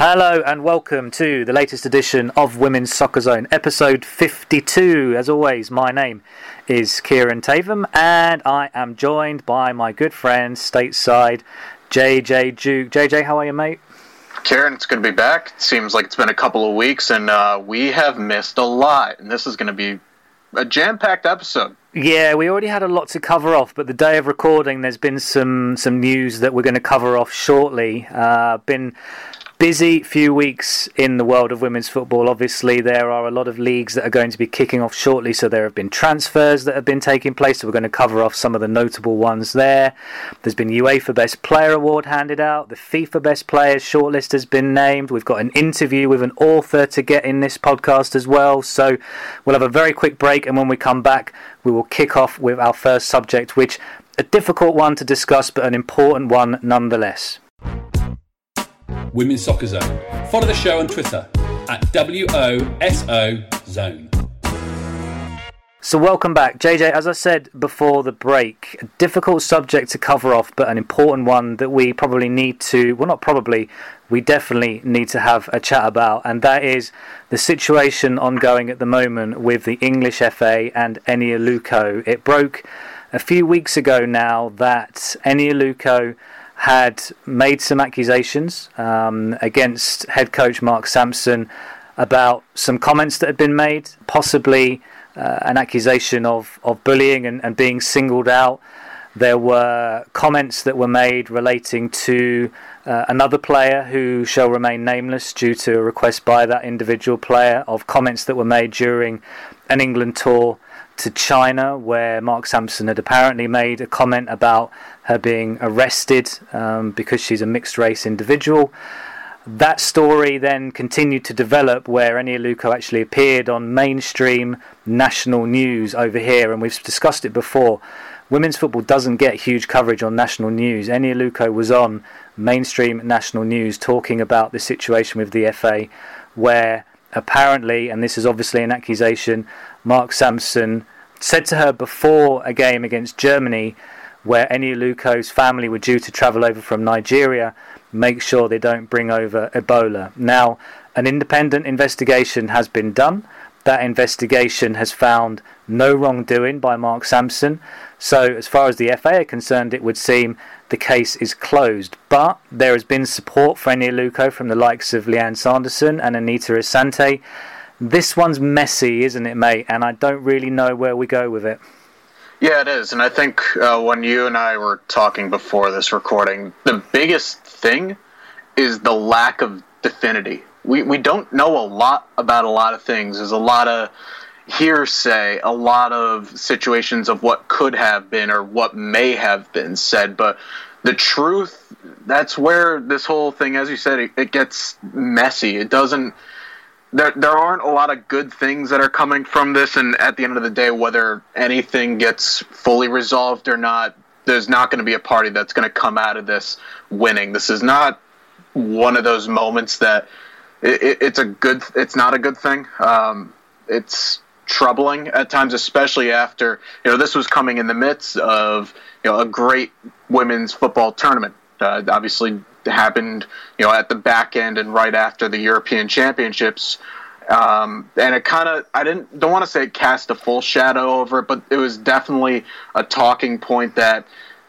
Hello and welcome to the latest edition of Women's Soccer Zone, episode 52. As always, my name is Kieran Tatham and I am joined by my good friend stateside, JJ Duke. JJ, how are you, mate? Kieran, it's good to be back. It seems like it's been a couple of weeks and we have missed a lot, and this is going to be a jam-packed episode. Yeah, we already had a lot to cover off, but the day of recording there's been some news that we're going to cover off shortly. Been busy few weeks in the world of women's football. Obviously, there are a lot of leagues that are going to be kicking off shortly, so there have been transfers that have been taking place, so we're going to cover off some of the notable ones there. There's been UEFA Best Player Award handed out. The FIFA Best Players shortlist has been named. We've got an interview with an author to get in this podcast as well, so we'll have a very quick break, and when we come back, we will kick off with our first subject, which a difficult one to discuss, but an important one nonetheless. Women's Soccer Zone. Follow the show on Twitter at WOSO Zone. So welcome back. JJ, as I said before the break, a difficult subject to cover off, but an important one that we probably need to, well not probably, we definitely need to have a chat about, and that is the situation ongoing at the moment with the English FA and Eni Aluko. It broke a few weeks ago now that Eni Aluko had made some accusations against head coach Mark Sampson about some comments that had been made, possibly an accusation of bullying and being singled out. There were comments that were made relating to another player who shall remain nameless due to a request by that individual player, of comments that were made during an England tour to China, where Mark Sampson had apparently made a comment about her being arrested because she's a mixed race individual. That story then continued to develop, where Eni Aluko actually appeared on mainstream national news over here, and we've discussed it before. Women's football doesn't get huge coverage on national news. Eni Aluko was on mainstream national news talking about the situation with the FA, where apparently, and this is obviously an accusation, Mark Sampson said to her before a game against Germany, where Eni Aluko's family were due to travel over from Nigeria, make sure they don't bring over Ebola. Now, an independent investigation has been done. That investigation has found no wrongdoing by Mark Sampson. So, as far as the FA are concerned, it would seem the case is closed. But there has been support for Eni Aluko from the likes of Leanne Sanderson and Anita Asante. This one's messy, isn't it, mate? And I don't really know where we go with it. Yeah, it is. And I think when you and I were talking before this recording, the biggest thing is the lack of definity. We don't know a lot about a lot of things. There's a lot of hearsay, a lot of situations of what could have been or what may have been said. But the truth, that's where this whole thing, as you said, it gets messy. It doesn't... There aren't a lot of good things that are coming from this, and at the end of the day, whether anything gets fully resolved or not, there's not going to be a party that's going to come out of this winning. This is not one of those moments that it's not a good thing. It's troubling at times, especially after, this was coming in the midst of, a great women's football tournament. Obviously happened, at the back end and right after the European Championships. And it kind of, don't want to say it cast a full shadow over it, but it was definitely a talking point that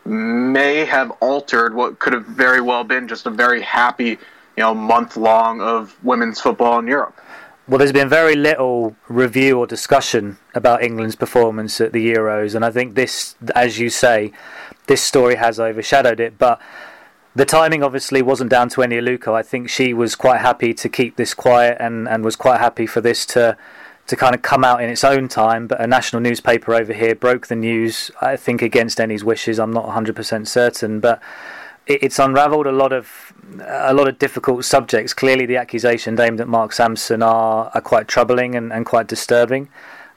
may have altered what could have very well been just a very happy, month long of women's football in Europe. Well, there's been very little review or discussion about England's performance at the Euros, and I think this, as you say, this story has overshadowed it, but the timing obviously wasn't down to Eni Aluko. I think she was quite happy to keep this quiet and was quite happy for this to kind of come out in its own time. But a national newspaper over here broke the news, I think against Eni's wishes. I'm not 100% certain, but it's unravelled a lot of difficult subjects. Clearly, the accusations aimed at Mark Sampson are quite troubling and quite disturbing.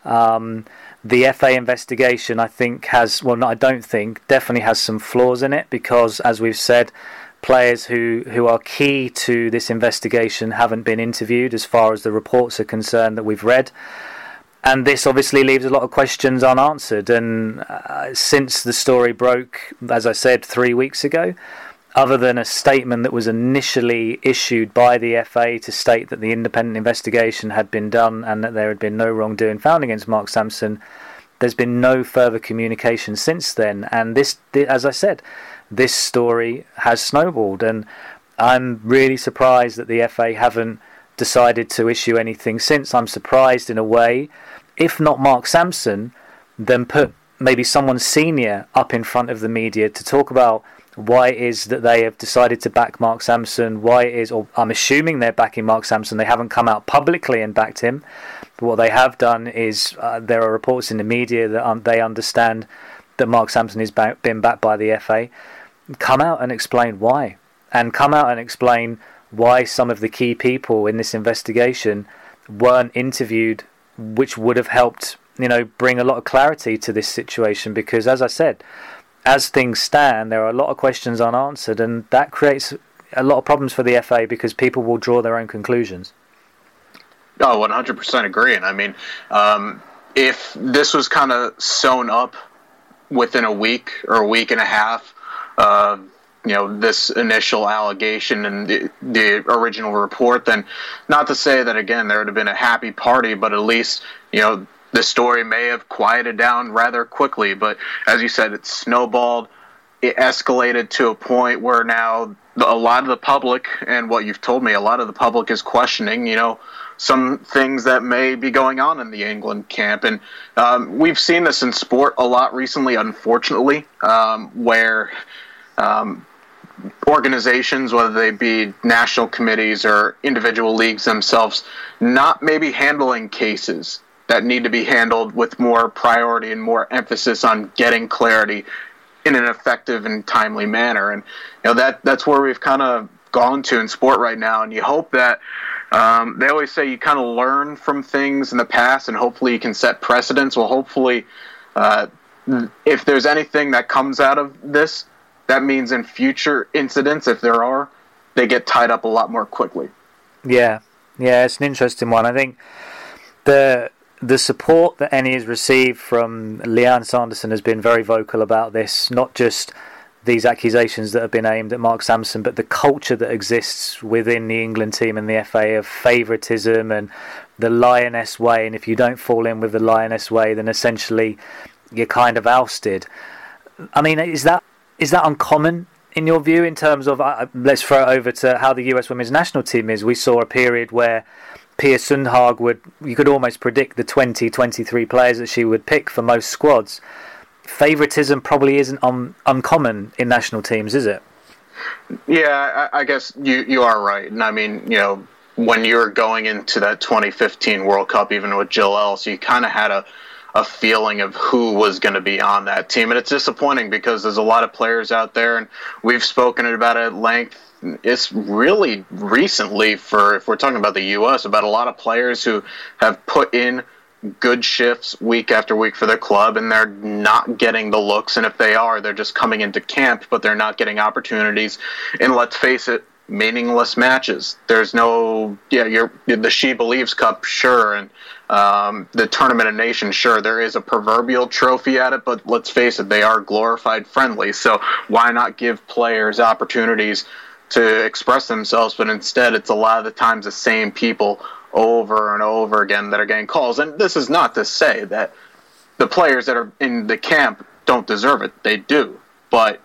The FA investigation, I think, definitely has some flaws in it, because, as we've said, players who are key to this investigation haven't been interviewed as far as the reports are concerned that we've read. And this obviously leaves a lot of questions unanswered. And since the story broke, as I said, 3 weeks ago, other than a statement that was initially issued by the FA to state that the independent investigation had been done and that there had been no wrongdoing found against Mark Sampson, there's been no further communication since then. And this, as I said, this story has snowballed, and I'm really surprised that the FA haven't decided to issue anything since. I'm surprised in a way, if not Mark Sampson, then put maybe someone senior up in front of the media to talk about why it is that they have decided to back Mark Sampson, why it is, or I'm assuming they're backing Mark Sampson. They haven't come out publicly and backed him, but what they have done is there are reports in the media that they understand that Mark Sampson has been backed by the FA. Come out and explain why, and come out and explain why some of the key people in this investigation weren't interviewed, which would have helped, bring a lot of clarity to this situation. Because, as I said, as things stand, there are a lot of questions unanswered, and that creates a lot of problems for the FA because people will draw their own conclusions. Oh, 100% agree. And I mean, if this was kind of sewn up within a week or a week and a half, this initial allegation and the original report, then not to say that, again, there would have been a happy party, but at least, the story may have quieted down rather quickly. But as you said, it snowballed. It escalated to a point where now a lot of the public, and what you've told me, a lot of the public is questioning, some things that may be going on in the England camp. And we've seen this in sport a lot recently, unfortunately, where organizations, whether they be national committees or individual leagues themselves, not maybe handling cases that need to be handled with more priority and more emphasis on getting clarity in an effective and timely manner. And that's where we've kind of gone to in sport right now. And you hope that they always say you kind of learn from things in the past, and hopefully you can set precedents. Well, hopefully, if there's anything that comes out of this, that means in future incidents, if there are, they get tied up a lot more quickly. Yeah, it's an interesting one. I think the support that Eni has received from Lianne Sanderson has been very vocal about this, not just these accusations that have been aimed at Mark Sampson, but the culture that exists within the England team and the FA of favouritism and the Lioness way. And if you don't fall in with the Lioness way, then essentially you're kind of ousted. I mean, is that uncommon in your view, in terms of, let's throw it over to how the US women's national team is? We saw a period where Pia Sundhage you could almost predict the 20, 23 players that she would pick for most squads. Favouritism probably isn't uncommon in national teams, is it? Yeah, I guess you are right. And I mean, when you were going into that 2015 World Cup, even with Jill Ellis, you kind of had a feeling of who was going to be on that team. And it's disappointing because there's a lot of players out there, and we've spoken about it at length. It's really recently, if we're talking about the U.S., about a lot of players who have put in good shifts week after week for their club, and they're not getting the looks. And if they are, they're just coming into camp, but they're not getting opportunities. And let's face it, meaningless matches. There's no, the She Believes Cup, sure, and the Tournament of Nations, sure, there is a proverbial trophy at it, but let's face it, they are glorified friendly. So why not give players opportunities to express themselves? But instead, it's a lot of the times the same people over and over again that are getting calls. And this is not to say that the players that are in the camp don't deserve it. They do. But,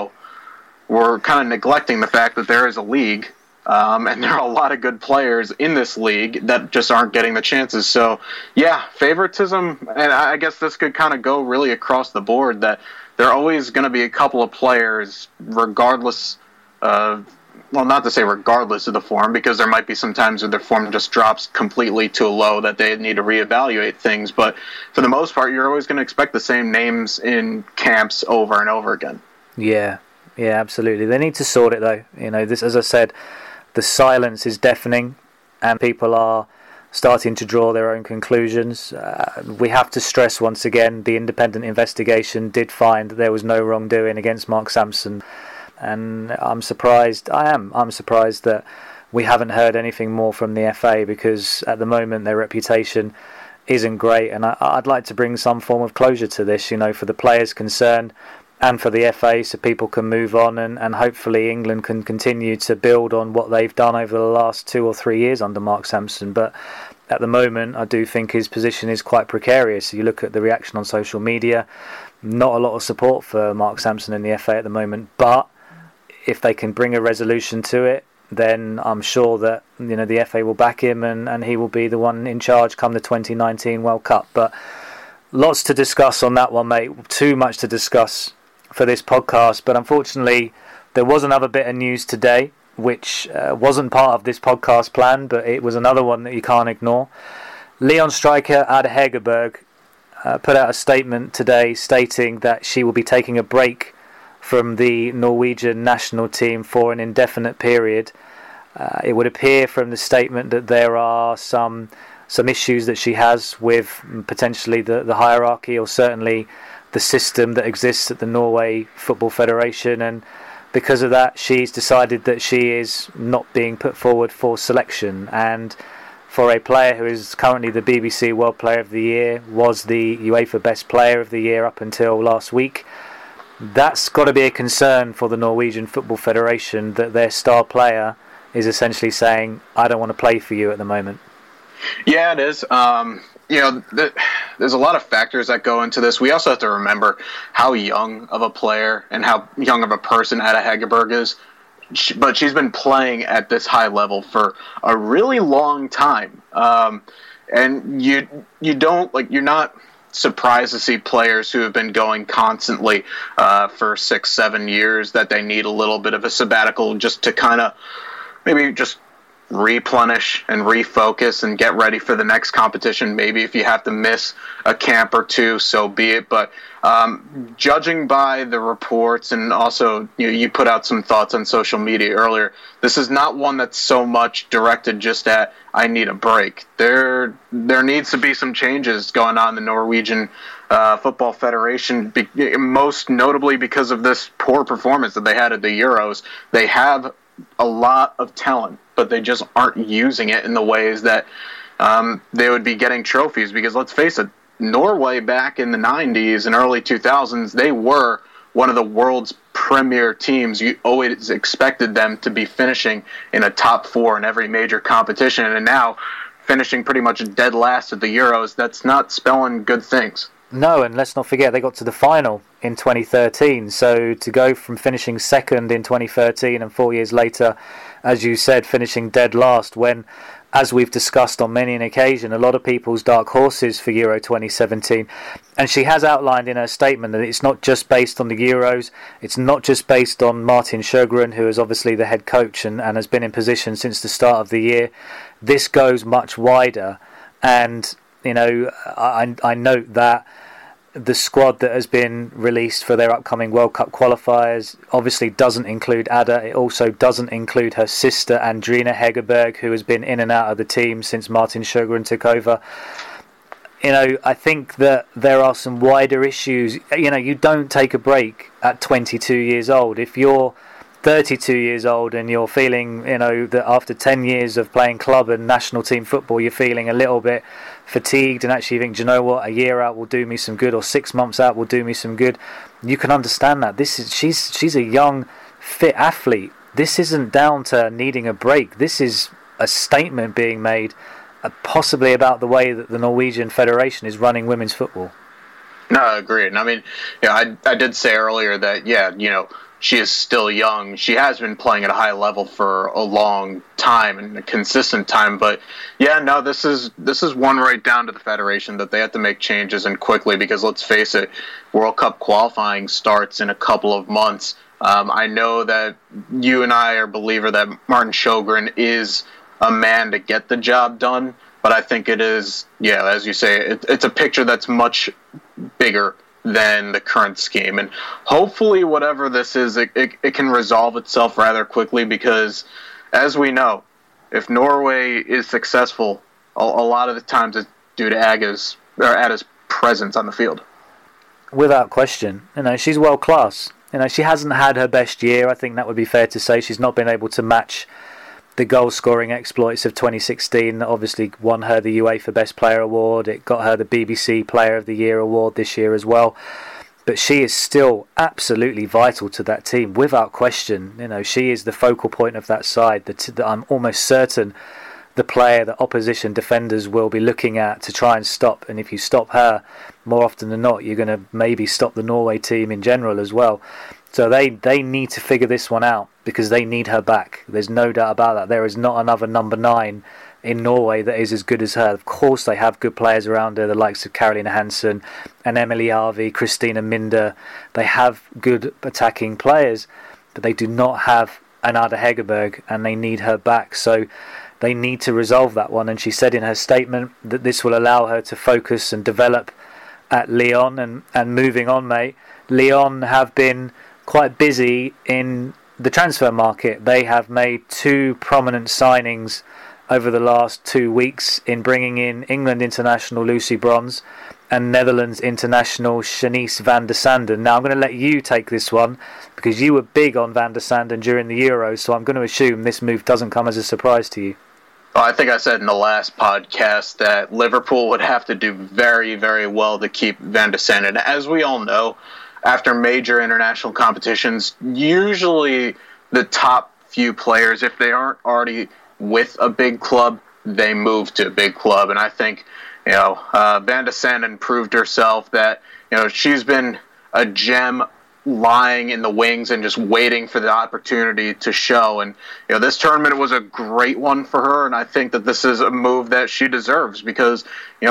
we're kind of neglecting the fact that there is a league, and there are a lot of good players in this league that just aren't getting the chances. So, yeah, favoritism, and I guess this could kind of go really across the board, that there are always going to be a couple of players, regardless of, well, not to say regardless of the form, because there might be some times where their form just drops completely too low that they need to reevaluate things. But for the most part, you're always going to expect the same names in camps over and over again. Yeah, absolutely. They need to sort it, though. This, as I said, the silence is deafening, and people are starting to draw their own conclusions. We have to stress once again, the independent investigation did find that there was no wrongdoing against Mark Sampson, and I'm surprised. I'm surprised that we haven't heard anything more from the FA, because at the moment their reputation isn't great, and I'd like to bring some form of closure to this. For the players concerned, and for the FA, so people can move on, and hopefully England can continue to build on what they've done over the last 2 or 3 years under Mark Sampson. But at the moment, I do think his position is quite precarious. You look at the reaction on social media, not a lot of support for Mark Sampson in the FA at the moment, but if they can bring a resolution to it, then I'm sure that the FA will back him, and he will be the one in charge come the 2019 World Cup. But lots to discuss on that one, mate. Too much to discuss for this podcast, but unfortunately there was another bit of news today which wasn't part of this podcast plan, but it was another one that you can't ignore. Lyon striker Ada Hegerberg put out a statement today stating that she will be taking a break from the Norwegian national team for an indefinite period. It would appear from the statement that there are some issues that she has with potentially the hierarchy, or certainly the system that exists at the Norway Football Federation, and because of that she's decided that she is not being put forward for selection. And for a player who is currently the BBC World Player of the Year, was the UEFA Best Player of the Year up until last week, that's got to be a concern for the Norwegian Football Federation, that their star player is essentially saying, I don't want to play for you at the moment. Yeah, it is. There's a lot of factors that go into this. We also have to remember how young of a player and how young of a person Ada Hegerberg is. But she's been playing at this high level for a really long time. And you're not surprised to see players who have been going constantly for 6-7 years that they need a little bit of a sabbatical just to kind of maybe just replenish and refocus and get ready for the next competition. Maybe if you have to miss a camp or two, so be it. But judging by the reports, and also you put out some thoughts on social media earlier, this is not one that's so much directed just at I need a break. There needs to be some changes going on in the Norwegian Football Federation, most notably because of this poor performance that they had at the Euros. They have a lot of talent, but they just aren't using it in the ways that they would be getting trophies. Because let's face it, Norway back in the 90s and early 2000s, they were one of the world's premier teams. You always expected them to be finishing in a top 4 in every major competition, and now finishing pretty much dead last at the Euros, that's not spelling good things. No, and let's not forget they got to the final in 2013. So to go from finishing second in 2013 and 4 years later, as you said, finishing dead last, when, as we've discussed on many an occasion, a lot of people's dark horses for Euro 2017. And she has outlined in her statement that it's not just based on the Euros, it's not just based on Martin Sjögren, who is obviously the head coach and has been in position since the start of the year. This goes much wider, and I note that the squad that has been released for their upcoming World Cup qualifiers obviously doesn't include Ada. It also doesn't include her sister Andrina Hegerberg, who has been in and out of the team since Martin Sjögren took over. I think that there are some wider issues. You don't take a break at 22 years old. If you're 32 years old and you're feeling, that after 10 years of playing club and national team football, you're feeling a little bit fatigued and actually think, do you know what, a year out will do me some good, or 6 months out will do me some good. You can understand that. She's a young, fit athlete. This isn't down to needing a break. This is a statement being made, possibly about the way that the Norwegian Federation is running women's football. No, I agree. And I mean, I did say earlier that, she is still young. She has been playing at a high level for a long time and a consistent time. But this is one right down to the federation that they have to make changes, and quickly, because let's face it, World Cup qualifying starts in a couple of months. I know that you and I are a believer that Martin Sjögren is a man to get the job done, but I think it is, as you say, it's a picture that's much bigger than the current scheme. And hopefully whatever this is, it can resolve itself rather quickly, because as we know, if Norway is successful, a lot of the times it's due to Ada's presence on the field. Without question. She's world class. She hasn't had her best year. I think that would be fair to say. She's not been able to match the goal-scoring exploits of 2016 that obviously won her the UEFA Best Player award. It got her the BBC Player of the Year award this year as well. but she is still absolutely vital to that team, without question. She is the focal point of that side. That I'm almost certain the player that opposition defenders will be looking at to try and stop. And if you stop her, more often than not, you're going to maybe stop the Norway team in general as well. So they need to figure this one out, because they need her back. There's no doubt about that. There is not another number 9 in Norway that is as good as her. Of course, they have good players around her, the likes of Caroline Hansen and Emily Harvey, Christina Minder. They have good attacking players, but they do not have an Ada Hegerberg, and they need her back. So they need to resolve that one. And she said in her statement that this will allow her to focus and develop at Lyon. And moving on, mate, Lyon have been quite busy in the transfer market. They have made 2 prominent signings over the last 2 weeks in bringing in England international Lucy Bronze and Netherlands international Shanice van der Sanden. Now I'm going to let you take this one, because you were big on van der Sanden during the Euros, so I'm going to assume this move doesn't come as a surprise to you. Well, I think I said in the last podcast that Liverpool would have to do very, very well to keep van der Sanden. As we all know, after major international competitions, usually the top few players, if they aren't already with a big club, they move to a big club. And I think, van der Sanden proved herself that, she's been a gem lying in the wings and just waiting for the opportunity to show. And, this tournament was a great one for her. And I think that this is a move that she deserves, because,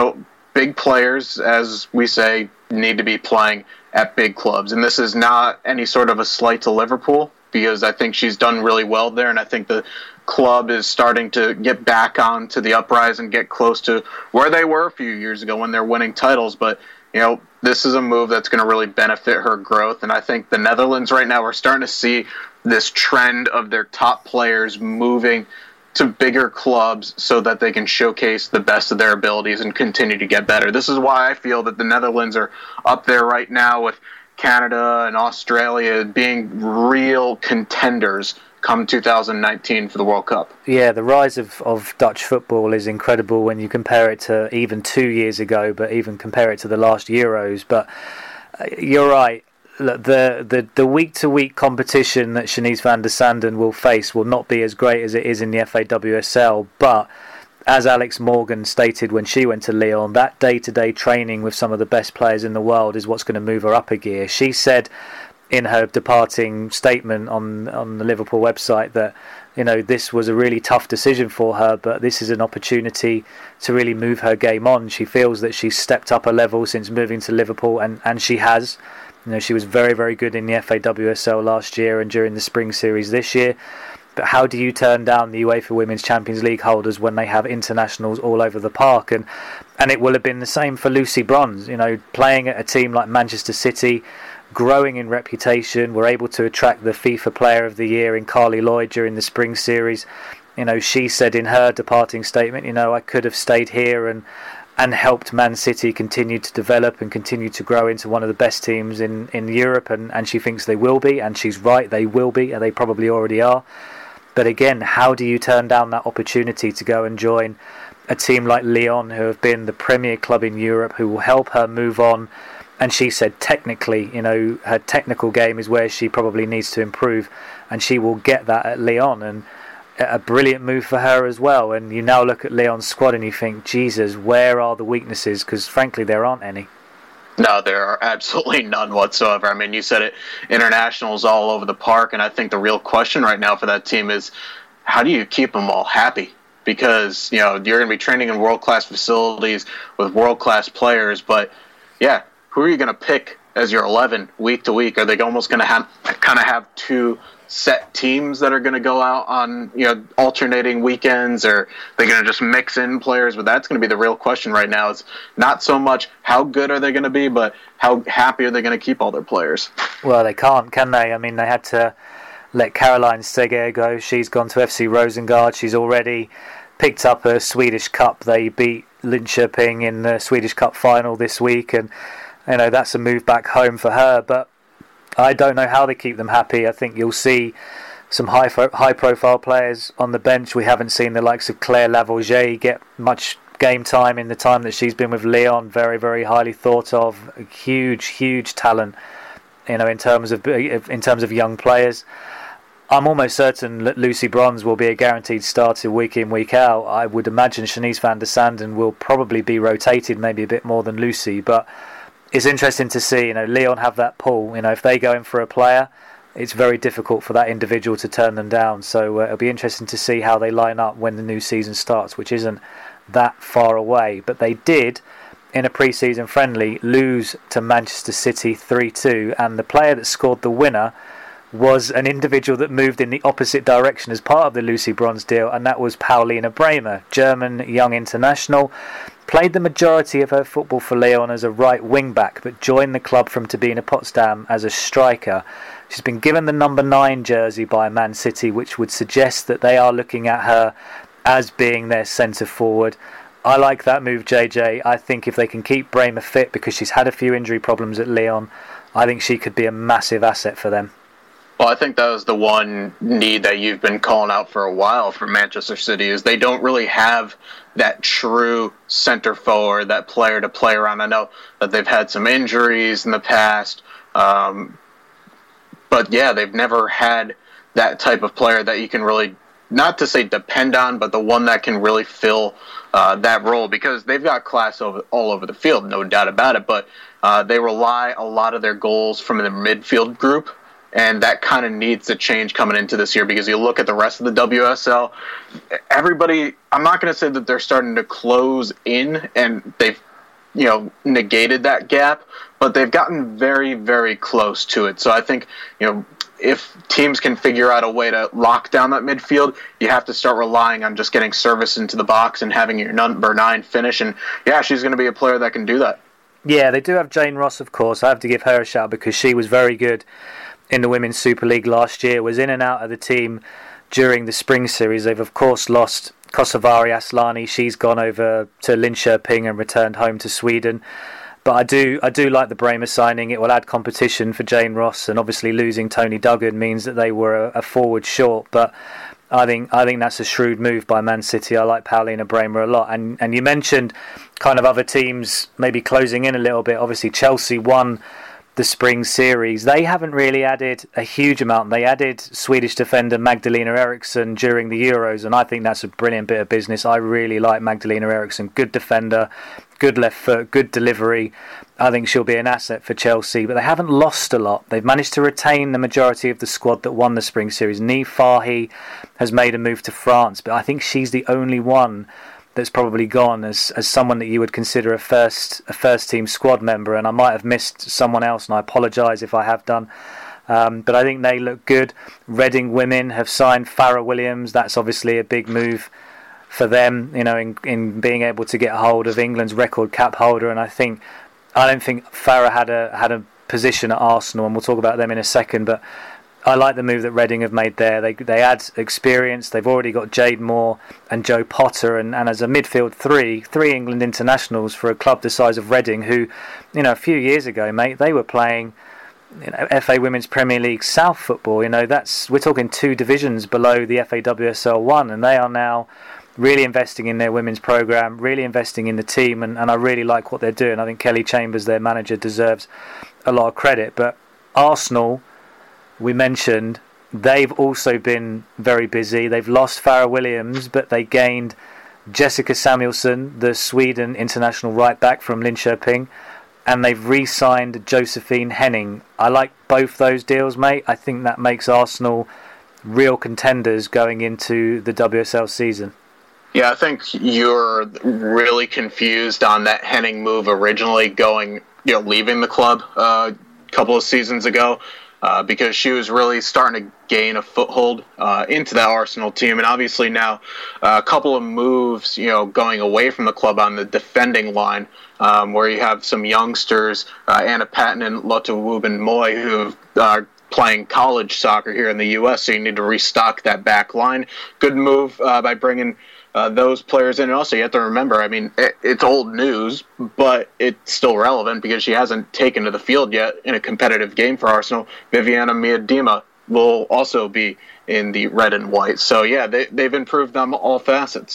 big players, as we say, need to be playing at big clubs. And this is not any sort of a slight to Liverpool, because I think she's done really well there. And I think the club is starting to get back onto the uprise and get close to where they were a few years ago when they're winning titles. But, this is a move that's going to really benefit her growth. And I think the Netherlands right now, we're starting to see this trend of their top players moving to bigger clubs so that they can showcase the best of their abilities and continue to get better. This is why I feel that the Netherlands are up there right now with Canada and Australia being real contenders come 2019 for the World Cup. Yeah, the rise of Dutch football is incredible when you compare it to even 2 years ago, but even compare it to the last Euros. But you're right. Look, the week-to-week competition that Shanice van der Sanden will face will not be as great as it is in the FAWSL, but as Alex Morgan stated when she went to Lyon, that day-to-day training with some of the best players in the world is what's going to move her up a gear. She said in her departing statement on the Liverpool website that this was a really tough decision for her, but this is an opportunity to really move her game on. She feels that she's stepped up a level since moving to Liverpool, and she has. She was very, very good in the FAWSL last year and during the spring series this year. But how do you turn down the UEFA Women's Champions League holders when they have internationals all over the park? And it will have been the same for Lucy Bronze. Playing at a team like Manchester City, growing in reputation, were able to attract the FIFA Player of the Year in Carly Lloyd during the spring series. She said in her departing statement, I could have stayed here and helped Man City continue to develop and continue to grow into one of the best teams in Europe, and she thinks they will be, and she's right, they will be, and they probably already are. But again, how do you turn down that opportunity to go and join a team like Lyon, who have been the premier club in Europe, who will help her move on? And she said technically, her technical game is where she probably needs to improve, and she will get that at Lyon. And a brilliant move for her as well. And you now look at Lyon's squad and you think, Jesus, where are the weaknesses? Because frankly, there aren't any. No, there are absolutely none whatsoever. I mean, you said it, internationals all over the park, and I think the real question right now for that team is, how do you keep them all happy? Because, you're going to be training in world-class facilities with world-class players, but, yeah, who are you going to pick as your 11 week to week? Are they almost going to have two set teams that are going to go out on alternating weekends, or they're going to just mix in players? But that's going to be the real question right now. It's not so much how good are they going to be, but how happy are they going to keep all their players? Well, they can't, can they? I mean, they had to let Caroline Seger go. She's gone to FC Rosengard. She's already picked up a Swedish Cup. They beat Linköping in the Swedish Cup final this week, and that's a move back home for her. But I don't know how they keep them happy. I think you'll see some high-profile players on the bench. We haven't seen the likes of Claire Lavorgée get much game time in the time that she's been with Lyon. Very, very highly thought of. A huge talent, in terms of young players. I'm almost certain that Lucy Bronze will be a guaranteed starter week in, week out. I would imagine Shanice van der Sanden will probably be rotated maybe a bit more than Lucy, but it's interesting to see, Lyon have that pull. If they go in for a player, it's very difficult for that individual to turn them down. So it'll be interesting to see how they line up when the new season starts, which isn't that far away. But they did, in a pre-season friendly, lose to Manchester City 3-2, and the player that scored the winner was an individual that moved in the opposite direction as part of the Lucy Bronze deal, and that was Paulina Bremer, German young international. Played the majority of her football for Lyon as a right wing-back, but joined the club from Turbine Potsdam as a striker. She's been given the number 9 jersey by Man City, which would suggest that they are looking at her as being their centre-forward. I like that move, JJ. I think if they can keep Bremer fit, because she's had a few injury problems at Lyon, I think she could be a massive asset for them. Well, I think that was the one need that you've been calling out for a while for Manchester City, is they don't really have that true center forward, that player to play around. I know that they've had some injuries in the past, but yeah, they've never had that type of player that you can really, not to say depend on, but the one that can really fill that role, because they've got class all over the field, no doubt about it, but they rely a lot of their goals from the midfield group. And that kind of needs to change coming into this year, because you look at the rest of the WSL, everybody, I'm not going to say that they're starting to close in and they've, negated that gap, but they've gotten very, very close to it. So I think, if teams can figure out a way to lock down that midfield, you have to start relying on just getting service into the box and having your number 9 finish. And yeah, she's going to be a player that can do that. Yeah, they do have Jane Ross, of course. I have to give her a shout because she was very good in the Women's Super League last year, was in and out of the team during the spring series. They've, of course, lost Kosovari Aslani. She's gone over to Linköping and returned home to Sweden. But I do like the Bremer signing. It will add competition for Jane Ross, and obviously losing Tony Duggan means that they were a forward short. But I think that's a shrewd move by Man City. I like Paulina Bremer a lot. And you mentioned kind of other teams maybe closing in a little bit. Obviously Chelsea won the spring series. They haven't really added a huge amount. They added Swedish defender Magdalena Eriksson during the Euros, and I think that's a brilliant bit of business. I really like Magdalena Eriksson. Good defender, good left foot, good delivery. I think she'll be an asset for Chelsea, but they haven't lost a lot. They've managed to retain the majority of the squad that won the spring series. Niamh Fahy has made a move to France, but I think she's the only one that's probably gone as someone that you would consider a first team squad member, and I might have missed someone else, and I apologise if I have done. But I think they look good. Reading women have signed Farrah Williams. That's obviously a big move for them, in being able to get a hold of England's record cap holder. And I don't think Farrah had a position at Arsenal, and we'll talk about them in a second. But I like the move that Reading have made there. They add experience. They've already got Jade Moore and Jo Potter, and as a midfield three England internationals for a club the size of Reading, who, a few years ago, mate, they were playing, FA Women's Premier League South football. We're talking 2 divisions below the FA WSL 1, and they are now really investing in their women's programme, really investing in the team, and I really like what they're doing. I think Kelly Chambers, their manager, deserves a lot of credit. But Arsenal, we mentioned, they've also been very busy. They've lost Farrah Williams, but they gained Jessica Samuelsson, the Sweden international right back from Linköping, and they've re-signed Josephine Henning. I like both those deals, mate. I think that makes Arsenal real contenders going into the WSL season. Yeah, I think you're really confused on that Henning move originally leaving the club a couple of seasons ago. Because she was really starting to gain a foothold into that Arsenal team. And obviously now a couple of moves, going away from the club on the defending line, where you have some youngsters, Anna Patton and Lotte Wubben-Moy, who are playing college soccer here in the U.S., so you need to restock that back line. Good move by bringing those players in. And also, you have to remember, it's old news, but it's still relevant because she hasn't taken to the field yet in a competitive game for Arsenal. Viviana Miedema will also be in the red and white. So, yeah, they've improved on all facets.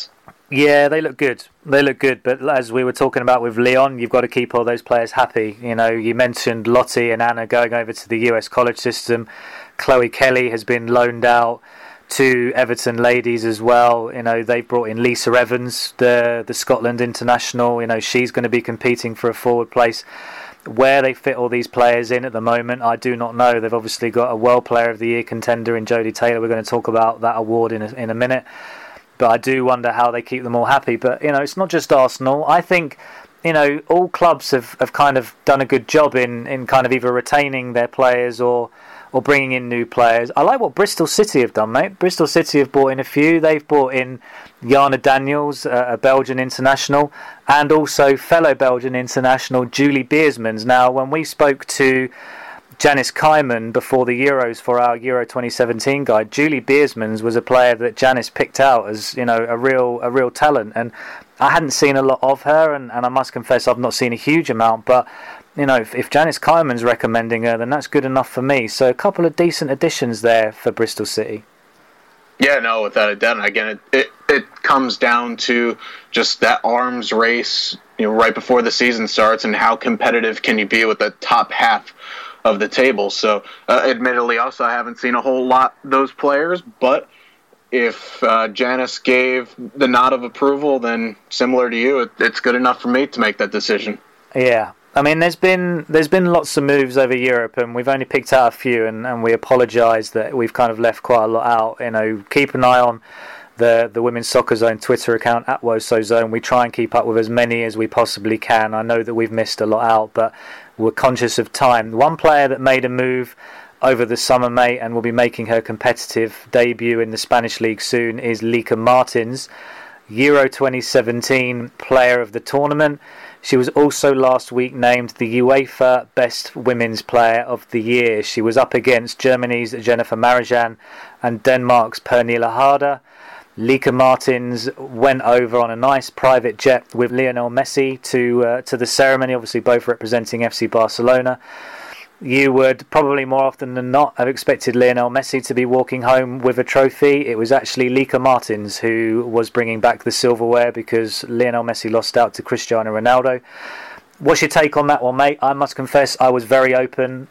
Yeah, they look good. They look good, but as we were talking about with Lyon, you've got to keep all those players happy. You know, you mentioned Lottie and Anna going over to the US college system. Chloe Kelly has been loaned out to Everton ladies as well. You know, they've brought in Lisa Evans, the Scotland international. You know, she's going to be competing for a forward place. Where they fit all these players in at the moment, I do not know. They've obviously got a World Player of the Year contender in Jodie Taylor. We're going to talk about that award in a minute. But I do wonder how they keep them all happy. But, you know, it's not just Arsenal. I think, you know, all clubs have kind of done a good job in kind of either retaining their players or bringing in new players. I like what Bristol City have done, mate. Bristol City have brought in a few. They've brought in Jana Daniels, a Belgian international, and also fellow Belgian international Julie Beersmans. Now, when we spoke to Janice Kaiman before the Euros for our Euro 2017 guide, Julie Beersmans was a player that Janice picked out as, you know, a real talent, and I hadn't seen a lot of her, and I must confess I've not seen a huge amount, but you know, if Janice Kaiman's recommending her, then that's good enough for me. So a couple of decent additions there for Bristol City. Yeah, no, without a doubt. And again, it comes down to just that arms race, you know, right before the season starts, and how competitive can you be with the top half of the table. So, admittedly, also I haven't seen a whole lot of those players, but if Janice gave the nod of approval, then similar to you, it's good enough for me to make that decision. Yeah. I mean, there's been lots of moves over Europe, and we've only picked out a few, and we apologise that we've kind of left quite a lot out. You know, keep an eye on the Women's Soccer Zone Twitter account at WOSOZone. We try and keep up with as many as we possibly can. I know that we've missed a lot out, but we're conscious of time. One player that made a move over the summer, mate, and will be making her competitive debut in the Spanish League soon is Lieke Martins, Euro 2017 Player of the Tournament. She was also last week named the UEFA Best Women's Player of the Year. She was up against Germany's Jennifer Marijan and Denmark's Pernille Harder. Lieke Martins went over on a nice private jet with Lionel Messi to the ceremony, obviously both representing FC Barcelona. You would probably more often than not have expected Lionel Messi to be walking home with a trophy. It was actually Lieke Martins who was bringing back the silverware because Lionel Messi lost out to Cristiano Ronaldo. What's your take on that one, mate? I must confess I was very open.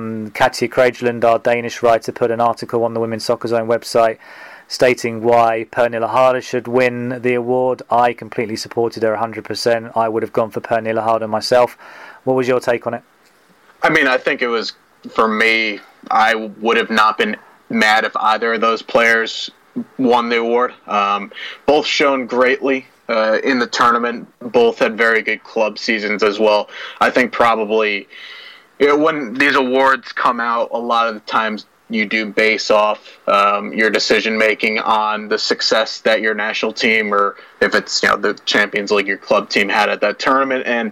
Katja Krageland, our Danish writer, put an article on the Women's Soccer Zone website stating why Pernille Harder should win the award. I completely supported her 100%. I would have gone for Pernille Harder myself. What was your take on it? I mean, I think it was, for me, I would have not been mad if either of those players won the award. Both shone greatly in the tournament. Both had very good club seasons as well. I think probably, you know, when these awards come out, a lot of the times you do base off your decision-making on the success that your national team, or if it's, you know, the Champions League, your club team had at that tournament. And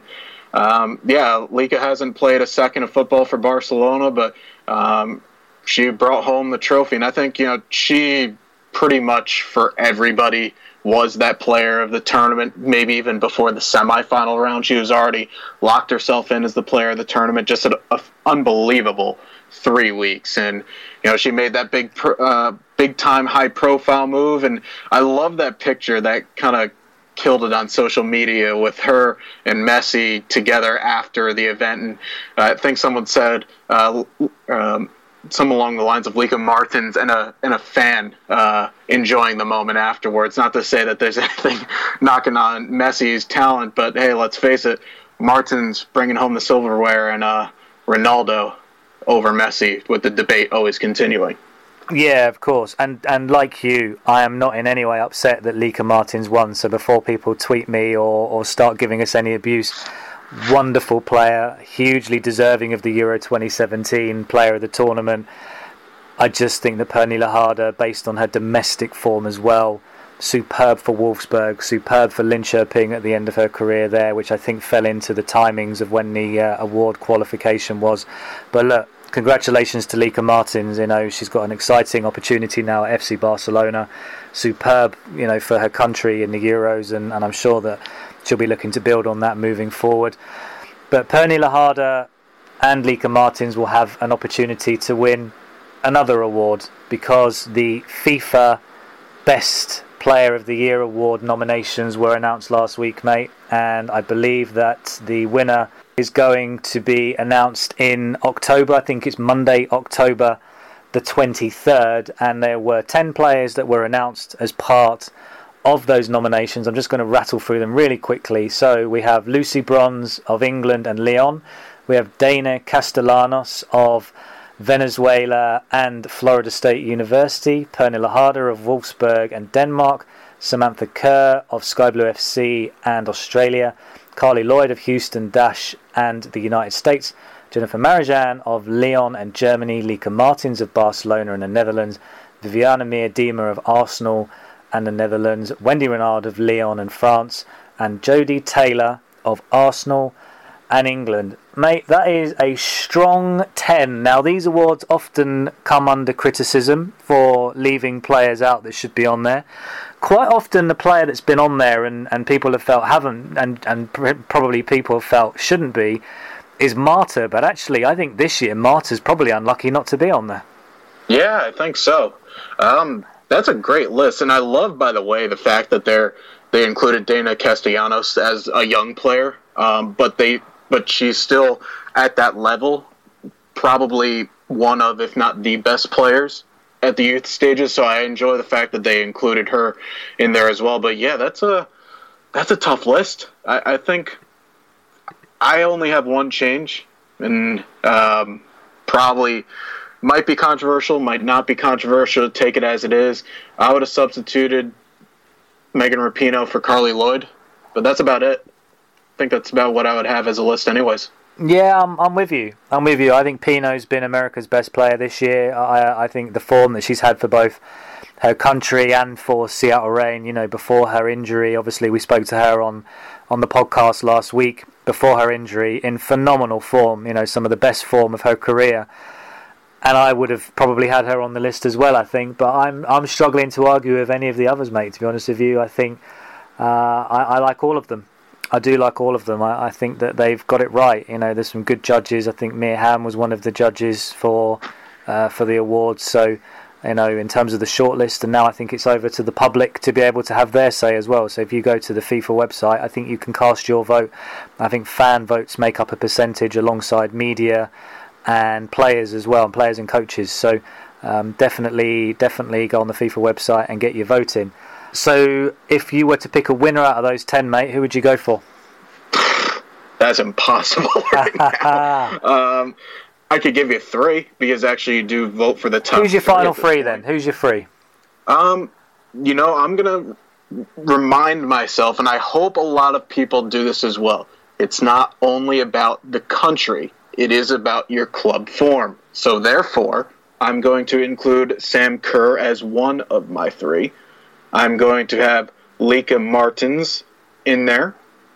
Lieke hasn't played a second of football for Barcelona, but she brought home the trophy. And I think, you know, she pretty much for everybody was that player of the tournament. Maybe even before the semifinal round, she was already locked herself in as the player of the tournament. Just an unbelievable 3 weeks. And, you know, she made that big time high profile move. And I love that picture that kind of killed it on social media with her and Messi together after the event. And I think someone said some along the lines of Lieke Martins and a fan enjoying the moment afterwards. Not to say that there's anything knocking on Messi's talent, but hey, let's face it, Martins bringing home the silverware, and Ronaldo over Messi, with the debate always continuing. Yeah, of course. And like you, I am not in any way upset that Lieke Martins won. So before people tweet me or start giving us any abuse, wonderful player, hugely deserving of the Euro 2017 Player of the Tournament. I just think that Pernille Harder, based on her domestic form as well, superb for Wolfsburg, superb for Linköping at the end of her career there, which I think fell into the timings of when the award qualification was. But look, congratulations to Lieke Martins. You know, she's got an exciting opportunity now at FC Barcelona. Superb, you know, for her country in the Euros, and I'm sure that she'll be looking to build on that moving forward. But Pernille Harder and Lieke Martins will have an opportunity to win another award, because the FIFA Best Player of the Year award nominations were announced last week, mate, and I believe that the winner is going to be announced in October. I think it's Monday, October the 23rd, and there were 10 players that were announced as part of those nominations. I'm just going to rattle through them really quickly. So we have Lucy Bronze of England and Lyon. We have Dana Castellanos of Venezuela and Florida State University. Pernilla Harder of Wolfsburg and Denmark. Samantha Kerr of Sky Blue FC and Australia. Carly Lloyd of Houston Dash and the United States. Jennifer Marijan of Lyon and Germany. Lika Martins of Barcelona and the Netherlands. Viviana Miedema of Arsenal and the Netherlands. Wendy Renard of Lyon and France. And Jodie Taylor of Arsenal and England. Mate, that is a strong 10. Now, these awards often come under criticism for leaving players out that should be on there. Quite often the player that's been on there and people have felt haven't, and probably people have felt shouldn't be, is Marta. But actually, I think this year Marta's probably unlucky not to be on there. Yeah, I think so. That's a great list. And I love, by the way, the fact that they included Dana Castellanos as a young player, but she's still at that level, probably one of, if not the best players at the youth stages. So I enjoy the fact that they included her in there as well. But yeah, that's a tough list. I think I only have one change, and probably might be controversial, might not be controversial. Take it as it is. I would have substituted Megan Rapinoe for Carly Lloyd, but that's about it. I think that's about what I would have as a list anyways. Yeah, I'm with you. I think Pino's been America's best player this year. I think the form that she's had for both her country and for Seattle Reign, before her injury, obviously we spoke to her on the podcast last week, before her injury, in phenomenal form, some of the best form of her career. And I would have probably had her on the list as well, I think. But I'm struggling to argue with any of the others, mate, to be honest with you. I think I like all of them. I do like all of them. I think that they've got it right. There's some good judges. I think Mia Hamm was one of the judges for the awards. So, in terms of the shortlist, and now I think it's over to the public to be able to have their say as well. So if you go to the FIFA website, I think you can cast your vote. I think fan votes make up a percentage alongside media and players as well, and players and coaches. So definitely go on the FIFA website and get your vote in. So if you were to pick a winner out of those 10, mate, who would you go for? That's impossible right now. I could give you 3, because actually you do vote for the top. Who's your final 3 then? Who's your 3? I'm going to remind myself, and I hope a lot of people do this as well. It's not only about the country. It is about your club form. So therefore, I'm going to include Sam Kerr as one of my 3. I'm going to have Lika Martins in there.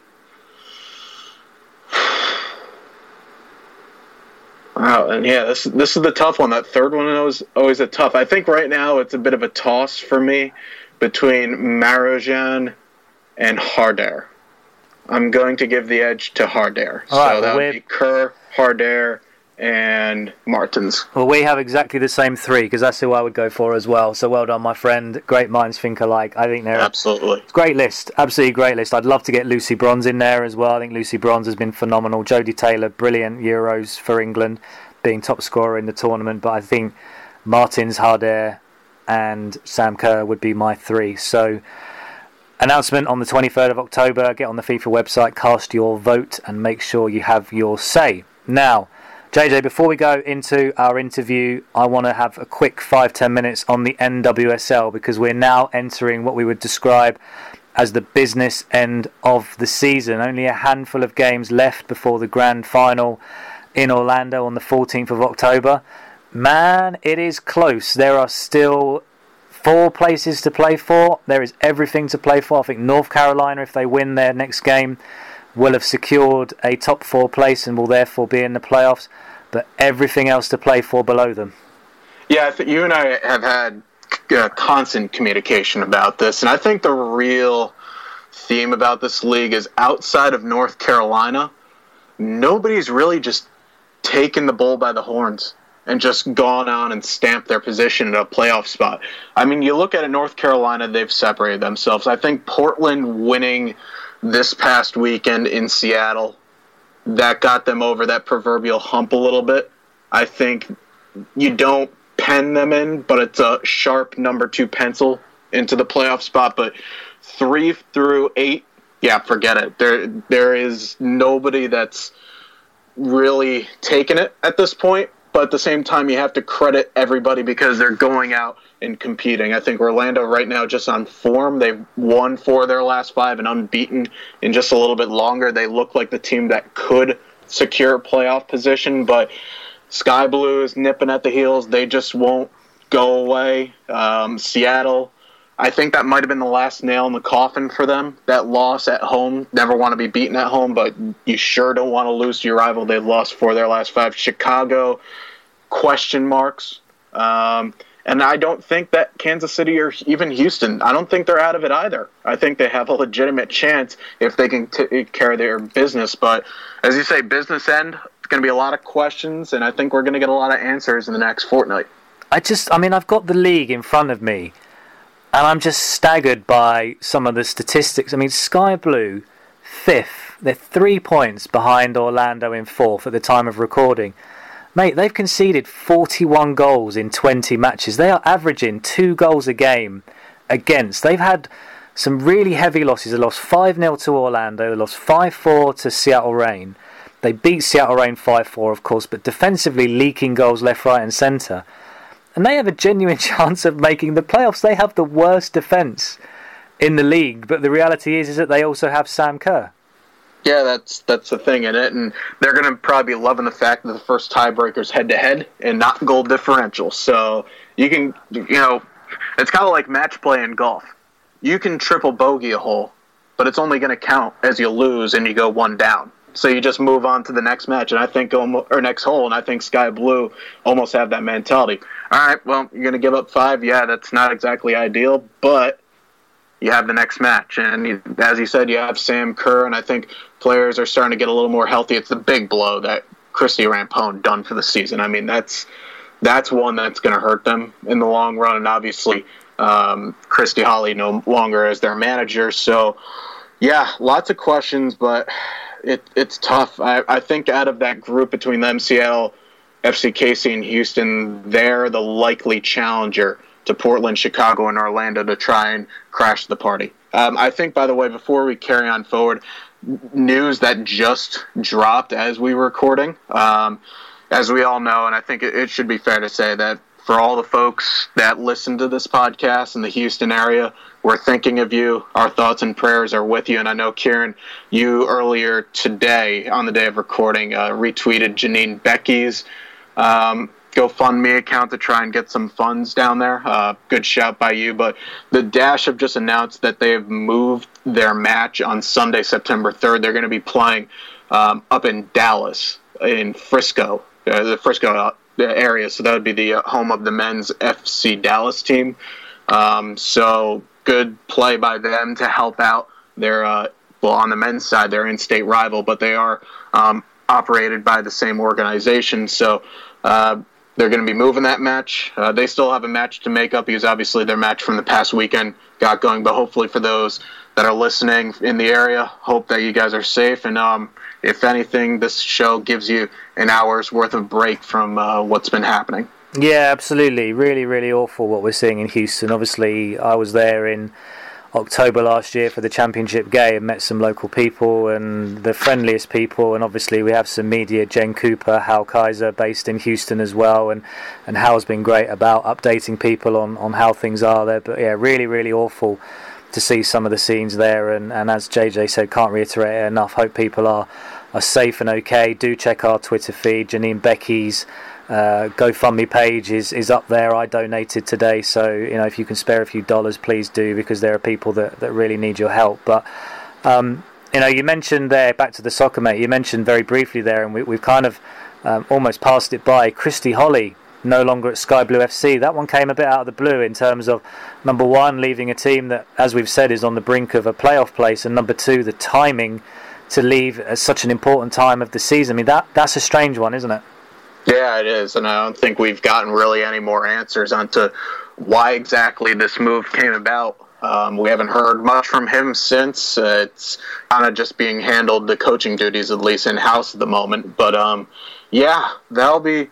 Wow, and yeah, this is the tough one. That third one is always a tough. I think right now it's a bit of a toss for me between Marijan and Harder. I'm going to give the edge to Harder. So that would be Kerr, Harder, and Martins. Well, we have exactly the same 3, because that's who I would go for as well. So well done, my friend. Great minds think alike. I think they're absolutely great list. Absolutely great list. I'd love to get Lucy Bronze in there as well. I think Lucy Bronze has been phenomenal. Jodie Taylor, brilliant Euros for England, being top scorer in the tournament. But I think Martins, Harder, and Sam Kerr would be my 3. So announcement on the 23rd of October. Get on the FIFA website, cast your vote, and make sure you have your say. Now, JJ, before we go into our interview, I want to have a quick 5-10 minutes on the NWSL, because we're now entering what we would describe as the business end of the season. Only a handful of games left before the grand final in Orlando on the 14th of October. Man, it is close. There are still 4 places to play for. There is everything to play for. I think North Carolina, if they win their next game, will have secured a top 4 place and will therefore be in the playoffs, but everything else to play for below them. Yeah, I think you and I have had constant communication about this, and I think the real theme about this league is, outside of North Carolina, nobody's really just taken the bull by the horns. and just gone on and stamped their position in a playoff spot. I mean, you look at it, North Carolina, they've separated themselves. I think Portland winning this past weekend in Seattle, that got them over that proverbial hump a little bit. I think you don't pen them in, but it's a sharp number 2 pencil into the playoff spot. But 3 through 8, yeah, forget it. There is nobody that's really taken it at this point. But at the same time, you have to credit everybody because they're going out and competing. I think Orlando right now just on form. They've won 4 of their last 5 and unbeaten in just a little bit longer. They look like the team that could secure a playoff position, but Sky Blue is nipping at the heels. They just won't go away. Seattle, I think that might have been the last nail in the coffin for them. That loss at home. Never want to be beaten at home, but you sure don't want to lose to your rival. They've lost 4 of their last 5. Chicago, question marks. And I don't think that Kansas City or even Houston, I don't think they're out of it either. I think they have a legitimate chance if they can take care of their business. But as you say, business end, it's going to be a lot of questions, and I think we're going to get a lot of answers in the next fortnight. I've got the league in front of me, and I'm just staggered by some of the statistics. I mean, Sky Blue, 5th. They're 3 points behind Orlando in 4th at the time of recording. Mate, they've conceded 41 goals in 20 matches. They are averaging 2 goals a game against. They've had some really heavy losses. They lost 5-0 to Orlando. They lost 5-4 to Seattle Reign. They beat Seattle Reign 5-4, of course, but defensively leaking goals left, right and centre. And they have a genuine chance of making the playoffs. They have the worst defence in the league, but the reality is that they also have Sam Kerr. Yeah, that's the thing in it, and they're going to probably be loving the fact that the first tiebreaker's head-to-head and not goal differential. So you can, it's kind of like match play in golf. You can triple bogey a hole, but it's only going to count as you lose and you go 1 down. So you just move on to the next match, and I think next hole, and I think Sky Blue almost have that mentality. All right, well, you're going to give up 5. Yeah, that's not exactly ideal, but you have the next match. And as you said, you have Sam Kerr, and I think players are starting to get a little more healthy. It's the big blow that Christy Rampone done for the season. I mean, that's one that's going to hurt them in the long run. And obviously, Christy Holly no longer as their manager. So, yeah, lots of questions, but it's tough. I think out of that group between them, Seattle, FCKC, and Houston, they're the likely challenger to Portland, Chicago, and Orlando to try and crash the party. I think, by the way, before we carry on forward, news that just dropped as we were recording, as we all know, and I think it should be fair to say that for all the folks that listen to this podcast in the Houston area, we're thinking of you. Our thoughts and prayers are with you. And I know, Kieran, you earlier today, on the day of recording, retweeted Janine Becky's GoFundMe account to try and get some funds down there. Good shout by you. But the Dash have just announced that they have moved their match on Sunday, September 3rd. They're going to be playing up in Dallas, in Frisco, the Frisco area. So that would be the home of the men's FC Dallas team. So good play by them to help out their, on the men's side, their in-state rival, but they are operated by the same organization. So they're going to be moving that match. They still have a match to make up because obviously their match from the past weekend got going. But hopefully for those that are listening in the area, hope that you guys are safe. And if anything, this show gives you an hour's worth of break from what's been happening. Yeah, absolutely. Really, really awful what we're seeing in Houston. Obviously, I was there in October last year for the championship game and met some local people and the friendliest people, and obviously we have some media, Jen Cooper, Hal Kaiser, based in Houston as well, and Hal's been great about updating people on how things are there. But yeah, really, really awful to see some of the scenes there, and as JJ said, can't reiterate it enough. Hope people are safe and okay. Do check our Twitter feed. Janine Becky's GoFundMe page is up there. I donated today, so if you can spare a few dollars, please do, because there are people that really need your help. But you mentioned there, back to the soccer, mate, you mentioned very briefly there, and we've kind of almost passed it by, Christy Holly no longer at Sky Blue FC. That one came a bit out of the blue in terms of, number one, leaving a team that, as we've said, is on the brink of a playoff place, and number two, the timing to leave at such an important time of the season. I mean, that's a strange one, isn't it? Yeah, it is, and I don't think we've gotten really any more answers onto why exactly this move came about. We haven't heard much from him since. It's kind of just being handled, the coaching duties, at least in-house at the moment. But, yeah, that'll be,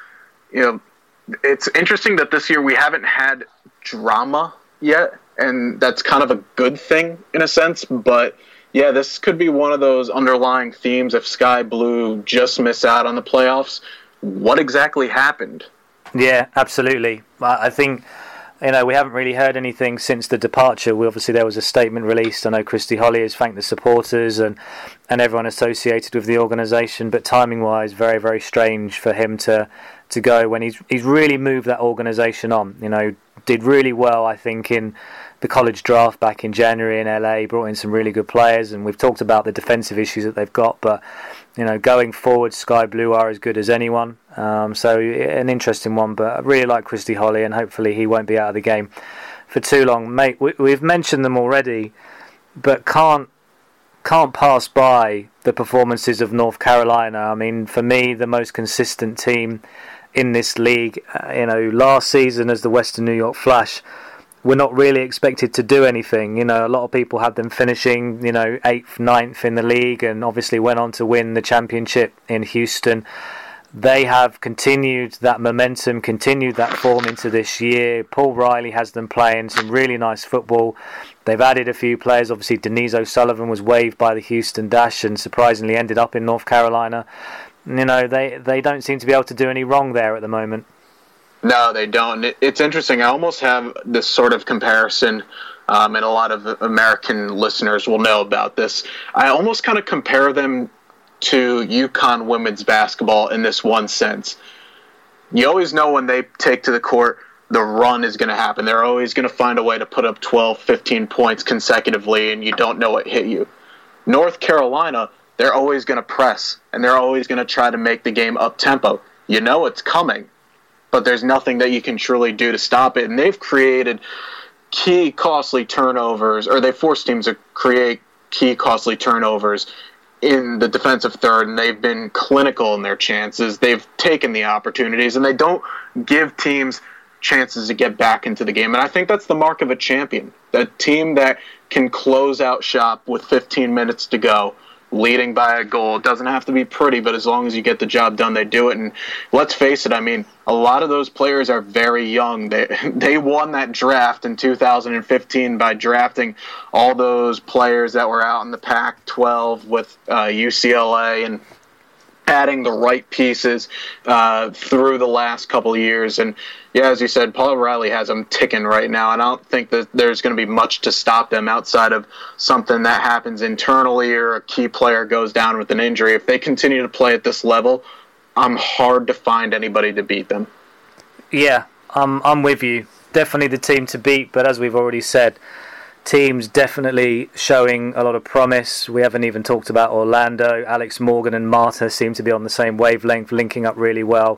it's interesting that this year we haven't had drama yet, and that's kind of a good thing in a sense. But, yeah, this could be one of those underlying themes. If Sky Blue just miss out on the playoffs, what exactly happened? Yeah, absolutely. I think... we haven't really heard anything since the departure. Obviously, there was a statement released. I know Christy Holly has thanked the supporters and everyone associated with the organisation, but timing-wise, very, very strange for him to go when he's really moved that organisation on. Did really well, I think, in the college draft back in January in LA, brought in some really good players, and we've talked about the defensive issues that they've got, but going forward, Sky Blue are as good as anyone. So an interesting one, but I really like Christy Holly, and hopefully he won't be out of the game for too long. Mate, we've mentioned them already, but can't pass by the performances of North Carolina. I mean, for me, the most consistent team in this league. Last season as the Western New York Flash, we're not really expected to do anything. A lot of people had them finishing, 8th, 9th in the league, and obviously went on to win the championship in Houston. They have continued that momentum, continued that form into this year. Paul Riley has them playing some really nice football. They've added a few players. Obviously, Denise O'Sullivan was waived by the Houston Dash and surprisingly ended up in North Carolina. They don't seem to be able to do any wrong there at the moment. No, they don't. It's interesting. I almost have this sort of comparison, and a lot of American listeners will know about this. I almost kind of compare them to UConn women's basketball in this one sense. You always know when they take to the court, the run is going to happen. They're always going to find a way to put up 12, 15 points consecutively, and you don't know what hit you. North Carolina, they're always going to press, and they're always going to try to make the game up-tempo. You know it's coming, but there's nothing that you can truly do to stop it. And they've created key costly turnovers, or they forced teams to create key costly turnovers in the defensive third, and they've been clinical in their chances. They've taken the opportunities, and they don't give teams chances to get back into the game. And I think that's the mark of a champion, a team that can close out shop with 15 minutes to go, leading by a goal. It doesn't have to be pretty, but as long as you get the job done, they do it. And let's face it, I mean, a lot of those players are very young. They won that draft in 2015 by drafting all those players that were out in the Pac-12 with UCLA and adding the right pieces through the last couple of years. And yeah, as you said, Paul Riley has them ticking right now, and I don't think that there's going to be much to stop them outside of something that happens internally or a key player goes down with an injury. If they continue to play at this level, I'm hard to find anybody to beat them. Yeah, I'm with you. Definitely the team to beat, but as we've already said, teams definitely showing a lot of promise. We haven't even talked about Orlando. Alex Morgan and Marta seem to be on the same wavelength, linking up really well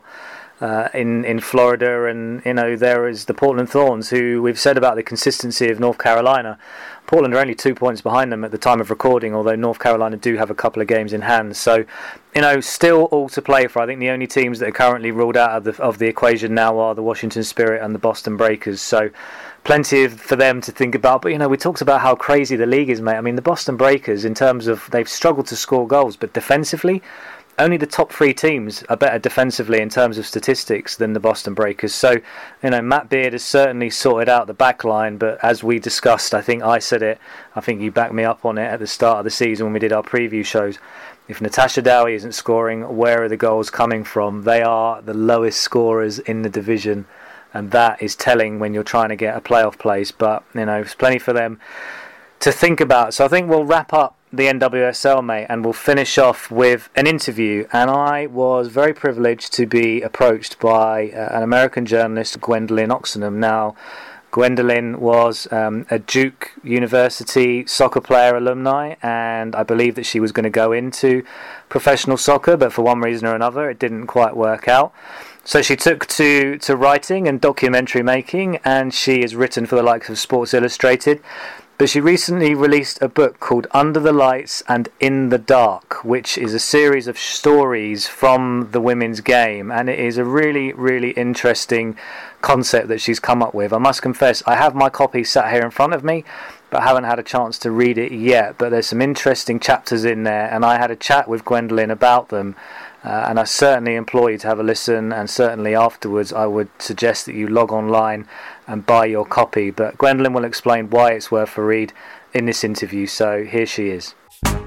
in Florida. And there is the Portland Thorns, who we've said about the consistency of North Carolina. Portland are only 2 points behind them at the time of recording, although North Carolina do have a couple of games in hand. So, still all to play for. I think the only teams that are currently ruled out of the equation now are the Washington Spirit and the Boston Breakers. So, plenty for them to think about. But, we talked about how crazy the league is, mate. I mean, the Boston Breakers, in terms of they've struggled to score goals, but defensively, only the top three teams are better defensively in terms of statistics than the Boston Breakers. So, Matt Beard has certainly sorted out the back line, but as we discussed, I think I said it, I think you backed me up on it at the start of the season when we did our preview shows. If Natasha Dowie isn't scoring, where are the goals coming from? They are the lowest scorers in the division, and that is telling when you're trying to get a playoff place. But, there's plenty for them to think about. So I think we'll wrap up the NWSL, mate, and we'll finish off with an interview. And I was very privileged to be approached by an American journalist, Gwendolyn Oxenham. Now, Gwendolyn was a Duke University soccer player alumni, and I believe that she was going to go into professional soccer, but for one reason or another it didn't quite work out. So she took to writing and documentary making, and she has written for the likes of Sports Illustrated. But she recently released a book called Under the Lights and In the Dark, which is a series of stories from the women's game, and it is a really, really interesting concept that she's come up with. I must confess, I have my copy sat here in front of me, but I haven't had a chance to read it yet. But there's some interesting chapters in there, and I had a chat with Gwendolyn about them, and I certainly implore you to have a listen, and certainly afterwards I would suggest that you log online and buy your copy. But Gwendolyn will explain why it's worth a read in this interview, so here she is.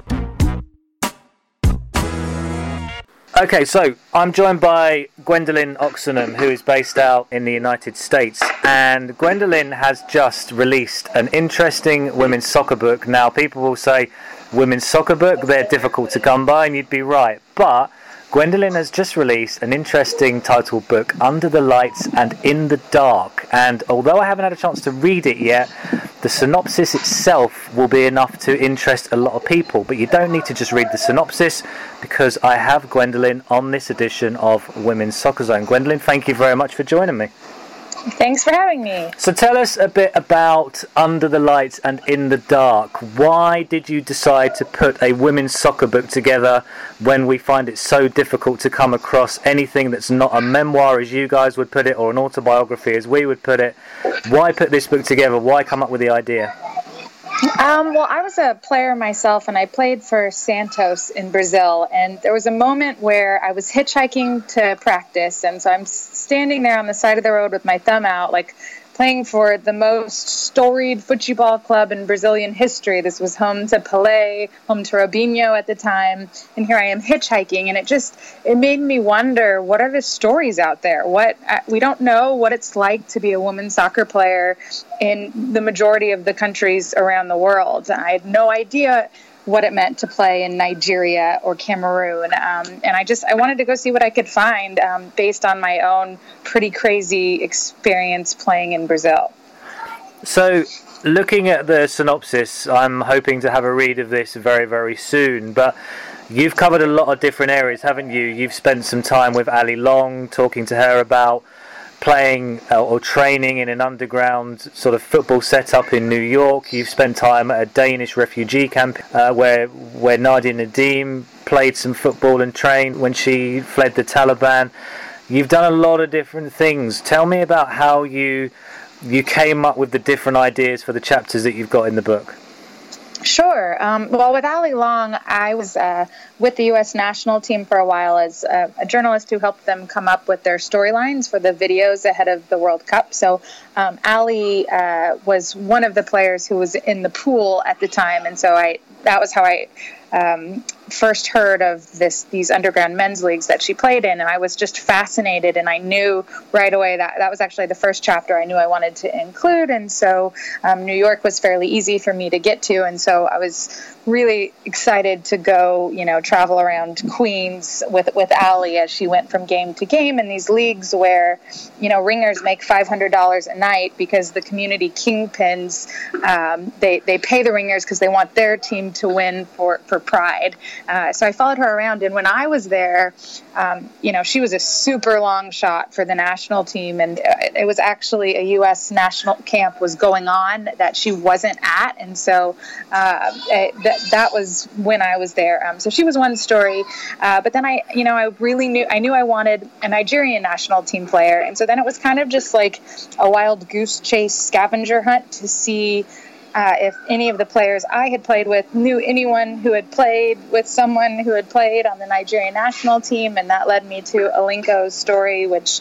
Okay, so I'm joined by Gwendolyn Oxenham, who is based out in the United States, and Gwendolyn has just released an interesting women's soccer book. Now, people will say, women's soccer book, they're difficult to come by, and you'd be right, but Gwendolyn has just released an interesting titled book, Under the Lights and In the Dark, and although I haven't had a chance to read it yet, the synopsis itself will be enough to interest a lot of people. But you don't need to just read the synopsis, because I have Gwendolyn on this edition of Women's Soccer Zone. Gwendolyn, thank you very much for joining me. Thanks for having me. So tell us a bit about Under the Lights and In the Dark. Why did you decide to put a women's soccer book together when we find it so difficult to come across anything that's not a memoir, as you guys would put it, or an autobiography, as we would put it? Why put this book together? Why come up with the idea? Well, I was a player myself, and I played for Santos in Brazil, and there was a moment where I was hitchhiking to practice, and so I'm standing there on the side of the road with my thumb out, like playing for the most storied football club in Brazilian history. This was home to Pelé, home to Robinho at the time, and here I am hitchhiking, and it made me wonder, what are the stories out there? We don't know what it's like to be a women's soccer player in the majority of the countries around the world. I had no idea what it meant to play in Nigeria or Cameroon. And I wanted to go see what I could find based on my own pretty crazy experience playing in Brazil. So, looking at the synopsis, I'm hoping to have a read of this very, very soon. But you've covered a lot of different areas, haven't you? You've spent some time with Ali Long, talking to her about playing or training in an underground sort of football setup in New York. You've spent time at a Danish refugee camp where Nadia Nadim played some football and trained when she fled the Taliban. You've done a lot of different things. Tell me about how you came up with the different ideas for the chapters that you've got in the book. Sure. Well, with Ali Long, I was with the U.S. national team for a while as a journalist who helped them come up with their storylines for the videos ahead of the World Cup. So Ali was one of the players who was in the pool at the time, and so that was how I first heard of these underground men's leagues that she played in, and I was just fascinated, and I knew right away that was actually the first chapter I knew I wanted to include, and so New York was fairly easy for me to get to, and so I was really excited to go, travel around Queens with Ali as she went from game to game in these leagues where, ringers make $500 a night because the community kingpins, they pay the ringers because they want their team to win for pride. So I followed her around, and when I was there, she was a super long shot for the national team, and it was actually a U.S. national camp was going on that she wasn't at, and so that was when I was there. So she was one story, but then I knew I wanted a Nigerian national team player, and so then it was kind of just like a wild goose chase scavenger hunt to see if any of the players I had played with knew anyone who had played with someone who had played on the Nigerian national team, and that led me to Alinko's story, which,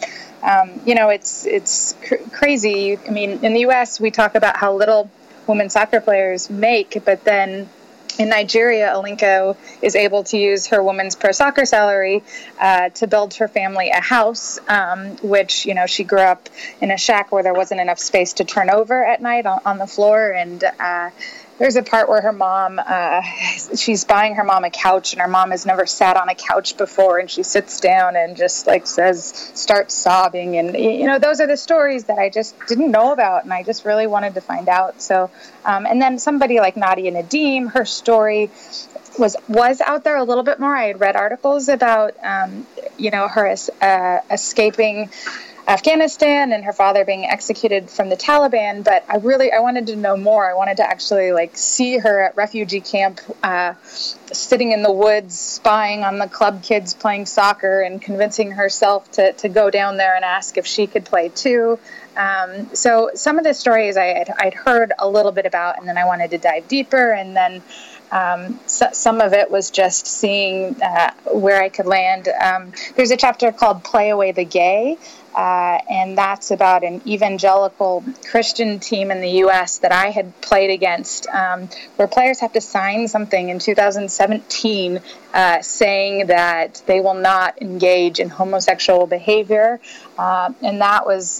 it's crazy. I mean, in the U.S., we talk about how little women soccer players make, but then in Nigeria, Alinko is able to use her women's pro soccer salary to build her family a house, which, she grew up in a shack where there wasn't enough space to turn over at night on the floor. And there's a part where her mom, she's buying her mom a couch, and her mom has never sat on a couch before, and she sits down and just starts sobbing. And, those are the stories that I just didn't know about, and I just really wanted to find out. So, and then somebody like Nadia Nadim, her story was out there a little bit more. I had read articles about, her escaping Afghanistan and her father being executed from the Taliban. But I wanted to know more. I wanted to actually see her at refugee camp, sitting in the woods, spying on the club kids playing soccer and convincing herself to go down there and ask if she could play too. So some of the stories I'd heard a little bit about, and then I wanted to dive deeper, and then some of it was just seeing where I could land. There's a chapter called Play Away the Gay, and that's about an evangelical Christian team in the U.S. that I had played against, where players have to sign something in 2017 saying that they will not engage in homosexual behavior, and that was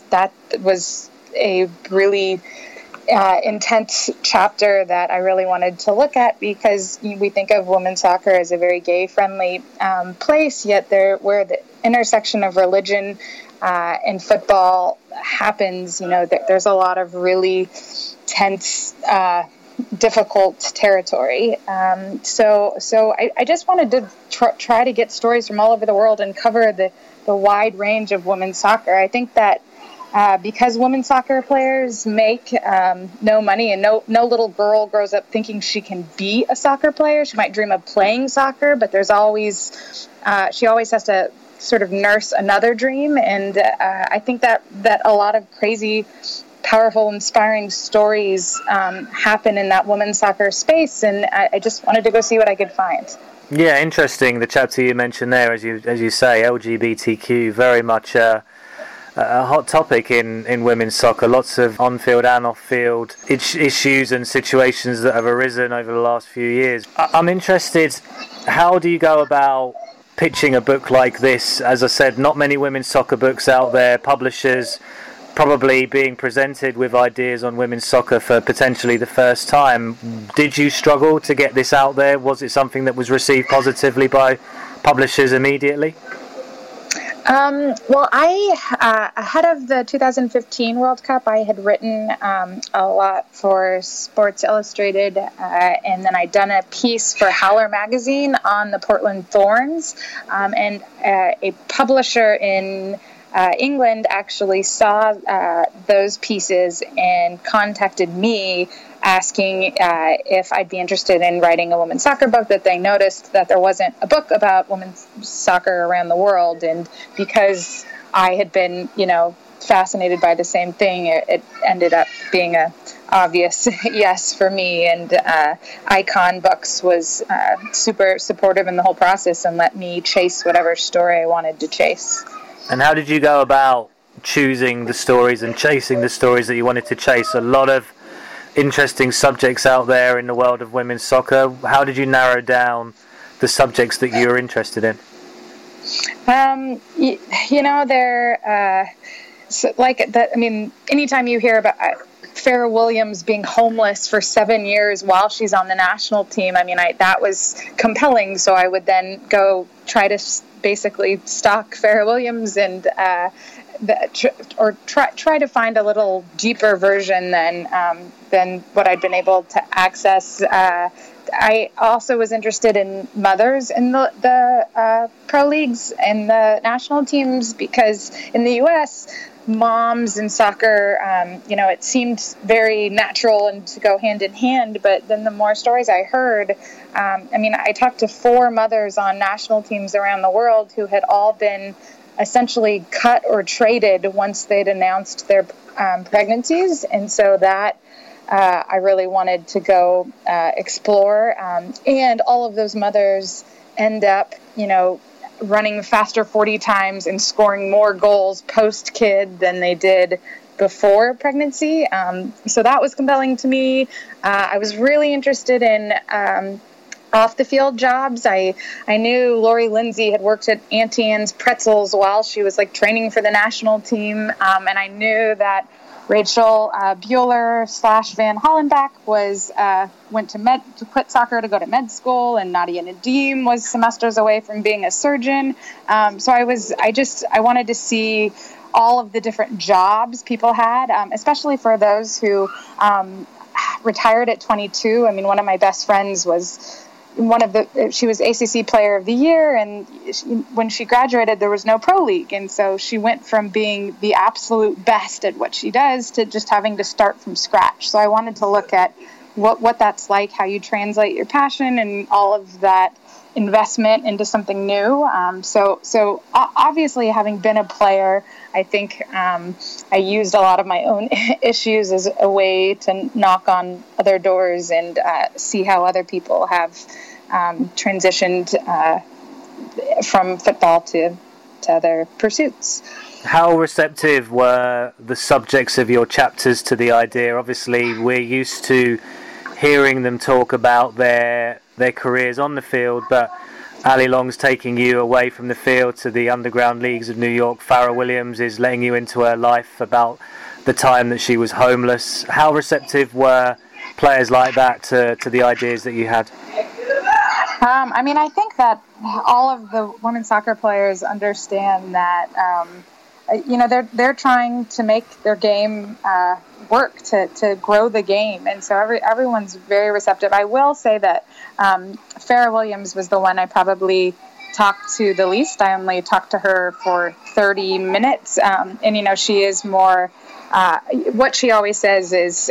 a really intense chapter that I really wanted to look at, because we think of women's soccer as a very gay-friendly place, yet where the intersection of religion and football happens, there's a lot of really tense, difficult territory. So I just wanted to try to get stories from all over the world and cover the wide range of women's soccer. I think that because women's soccer players make no money, and no little girl grows up thinking she can be a soccer player. She might dream of playing soccer, but there's always she always has to sort of nurse another dream. And I think that a lot of crazy, powerful, inspiring stories happen in that women's soccer space, and I just wanted to go see what I could find. Yeah, interesting. The chapter you mentioned there, as you say, LGBTQ, very much a hot topic in women's soccer. Lots of on-field and off-field issues and situations that have arisen over the last few years. I'm interested, how do you go about pitching a book like this? As I said, not many women's soccer books out there, publishers probably being presented with ideas on women's soccer for potentially the first time. Did you struggle to get this out there? Was it something that was received positively by publishers immediately? Well, ahead of the 2015 World Cup, I had written a lot for Sports Illustrated, and then I'd done a piece for Howler Magazine on the Portland Thorns, and a publisher in England actually saw those pieces and contacted me asking if I'd be interested in writing a women's soccer book, that they noticed that there wasn't a book about women's soccer around the world. And because I had been, fascinated by the same thing, it ended up being a obvious yes for me. And Icon Books was super supportive in the whole process and let me chase whatever story I wanted to chase. And how did you go about choosing the stories and chasing the stories that you wanted to chase? A lot of interesting subjects out there in the world of women's soccer. How did you narrow down the subjects that you were interested in? Anytime you hear about Farrah Williams being homeless for 7 years while she's on the national team, that was compelling. So I would then go try to basically stalk Farrah Williams and try to find a little deeper version than what I'd been able to access. I also was interested in mothers in the pro leagues and the national teams, because in the U.S., moms and soccer, it seemed very natural and to go hand in hand. But then the more stories I heard, I talked to 4 mothers on national teams around the world who had all been essentially cut or traded once they'd announced their pregnancies. And so that I really wanted to go explore. And all of those mothers end up, running faster 40 times and scoring more goals post-kid than they did before pregnancy. So that was compelling to me. I was really interested in off-the-field jobs. I knew Lori Lindsay had worked at Auntie Anne's Pretzels while she was training for the national team, and I knew that Rachel Bueller / Van Hollenbach went to quit soccer to go to med school, and Nadia Nadim was semesters away from being a surgeon. So I wanted to see all of the different jobs people had, especially for those who retired at 22. One of my best friends was she was ACC Player of the Year, and when she graduated, there was no pro league, and so she went from being the absolute best at what she does to just having to start from scratch. So I wanted to look at what that's like, how you translate your passion and all of that investment into something new. So obviously, having been a player, I think I used a lot of my own issues as a way to knock on other doors and see how other people have transitioned from football to other pursuits. How receptive were the subjects of your chapters to the idea? Obviously, we're used to hearing them talk about their careers on the field, but Ali Long's taking you away from the field to the underground leagues of New York. Farrah Williams is letting you into her life about the time that she was homeless. How receptive were players like that to the ideas that you had? I think that all of the women's soccer players understand that they're trying to make their game work to grow the game, and so everyone's very receptive. I will say that Farrah Williams was the one I probably talked to the least. I only talked to her for 30 minutes, and she is more. What she always says is,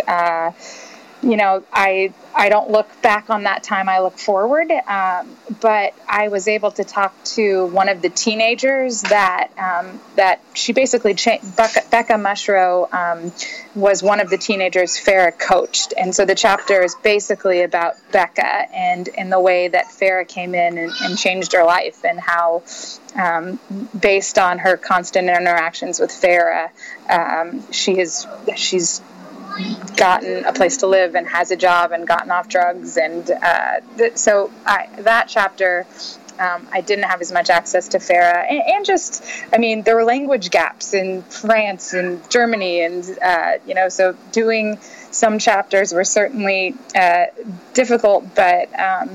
I don't look back on that time, I look forward. But I was able to talk to one of the teenagers that she basically Becca Mushrow was one of the teenagers Farrah coached. And so the chapter is basically about Becca and the way that Farrah came in and changed her life, and how based on her constant interactions with Farrah, she's gotten a place to live and has a job and gotten off drugs, and so that chapter I didn't have as much access to Farrah, and just there were language gaps in France and Germany, and so doing some chapters were certainly difficult, but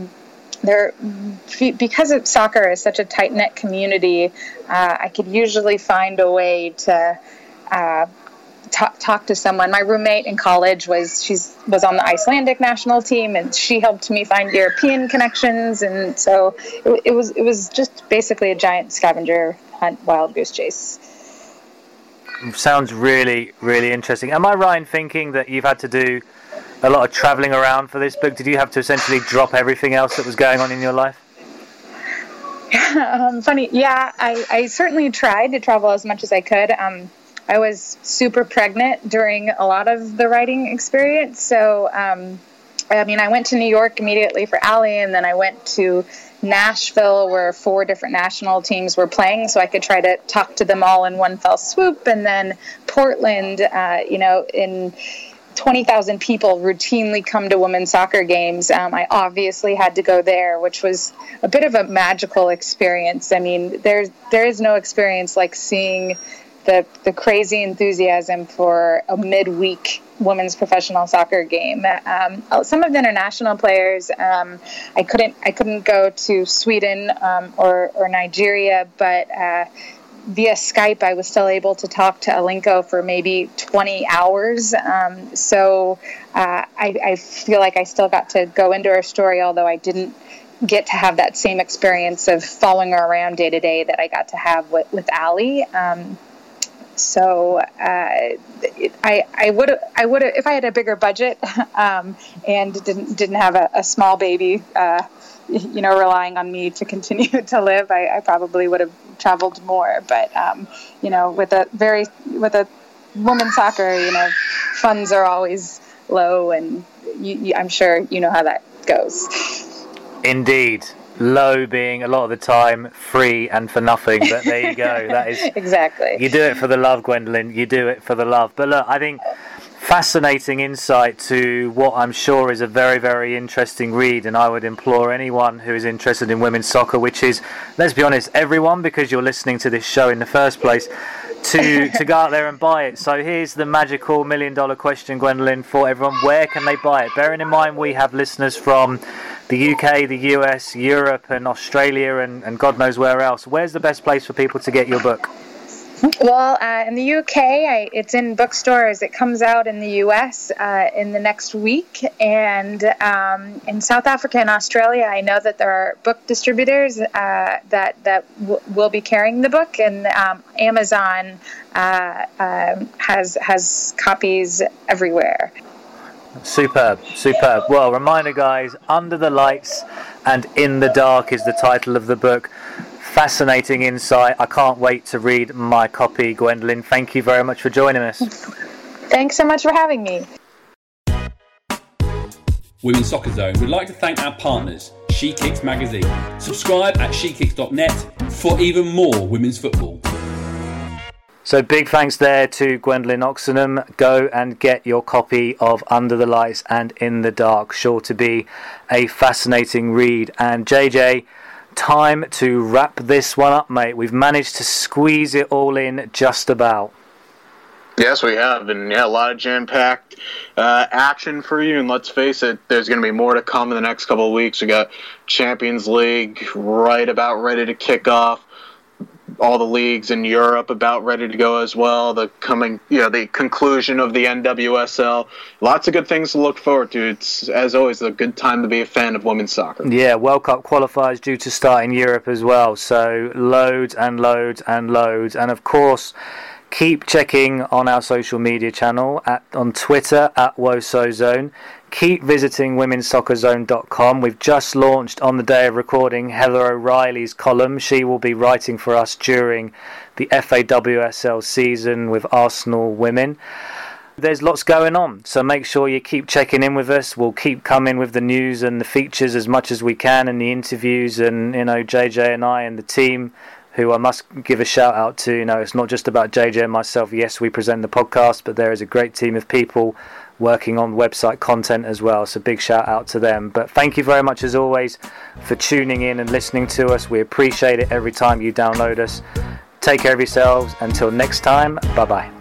because soccer is such a tight-knit community, I could usually find a way to talk to someone. My roommate in college was on the Icelandic national team, and she helped me find European connections, and so it was just basically a giant scavenger hunt, wild goose chase. Sounds really, really interesting. Am I right in thinking that you've had to do a lot of travelling around for this book? Did you have to essentially drop everything else that was going on in your life? Funny, yeah. I certainly tried to travel as much as I could. I was super pregnant during a lot of the writing experience. So, I went to New York immediately for Ali, and then I went to Nashville where 4 different national teams were playing, so I could try to talk to them all in one fell swoop. And then Portland, in 20,000 people routinely come to women's soccer games. I obviously had to go there, which was a bit of a magical experience. There is no experience like seeing the crazy enthusiasm for a midweek women's professional soccer game. Some of the international players, I couldn't go to Sweden or Nigeria, but via Skype I was still able to talk to Alinko for maybe 20 hours. So I feel like I still got to go into her story, although I didn't get to have that same experience of following her around day to day that I got to have with Ali. So I would if I had a bigger budget and didn't have a small baby, relying on me to continue to live, I probably would have traveled more. But with a women's soccer, funds are always low, and I'm sure you know how that goes. Indeed. Low being a lot of the time free and for nothing, but there you go. That is exactly. You do it for the love, Gwendolyn. You do it for the love. But look, I think fascinating insight to what I'm sure is a very, very interesting read, and I would implore anyone who is interested in women's soccer, which is, let's be honest, everyone, because you're listening to this show in the first place, to go out there and buy it. So here's the magical $1 million question, Gwendolyn, for everyone. Where can they buy it? Bearing in mind we have listeners from the UK, the US, Europe and Australia and God knows where else. Where's the best place for people to get your book? Well, in the UK, it's in bookstores. It comes out in the US in the next week. And in South Africa and Australia, I know that there are book distributors that will be carrying the book. And Amazon has copies everywhere. Superb. Well, reminder, guys, Under the Lights and In the Dark is the title of the book. Fascinating insight. I can't wait to read my copy, Gwendolyn. Thank you very much for joining us. Thanks so much for having me. Women's Soccer Zone would like to thank our partners, She Kicks Magazine. Subscribe at shekicks.net for even more women's football. So big thanks there to Gwendolyn Oxenham. Go and get your copy of Under the Lights and In the Dark. Sure to be a fascinating read. And JJ, time to wrap this one up, mate. We've managed to squeeze it all in just about. Yes, we have. And yeah, a lot of jam-packed action for you. And let's face it, there's going to be more to come in the next couple of weeks. We got Champions League right about ready to kick off. All the leagues in Europe about ready to go as well. The conclusion of the NWSL. Lots of good things to look forward to. It's, as always, a good time to be a fan of women's soccer. Yeah, World Cup qualifiers due to start in Europe as well. So loads and loads and loads. And of course, keep checking on our social media channel on Twitter at WOSOZone. Keep visiting Women'sSoccerZone.com. We've just launched on the day of recording Heather O'Reilly's column. She will be writing for us during the FAWSL season with Arsenal women. There's lots going on, so make sure you keep checking in with us. We'll keep coming with the news and the features as much as we can, and the interviews, and JJ and I and the team, who I must give a shout out to. It's not just about JJ and myself. Yes, we present the podcast, but there is a great team of people working on website content as well, so big shout out to them. But thank you very much as always for tuning in and listening to us. We appreciate it every time you download us. Take care of yourselves. Until next time, bye bye.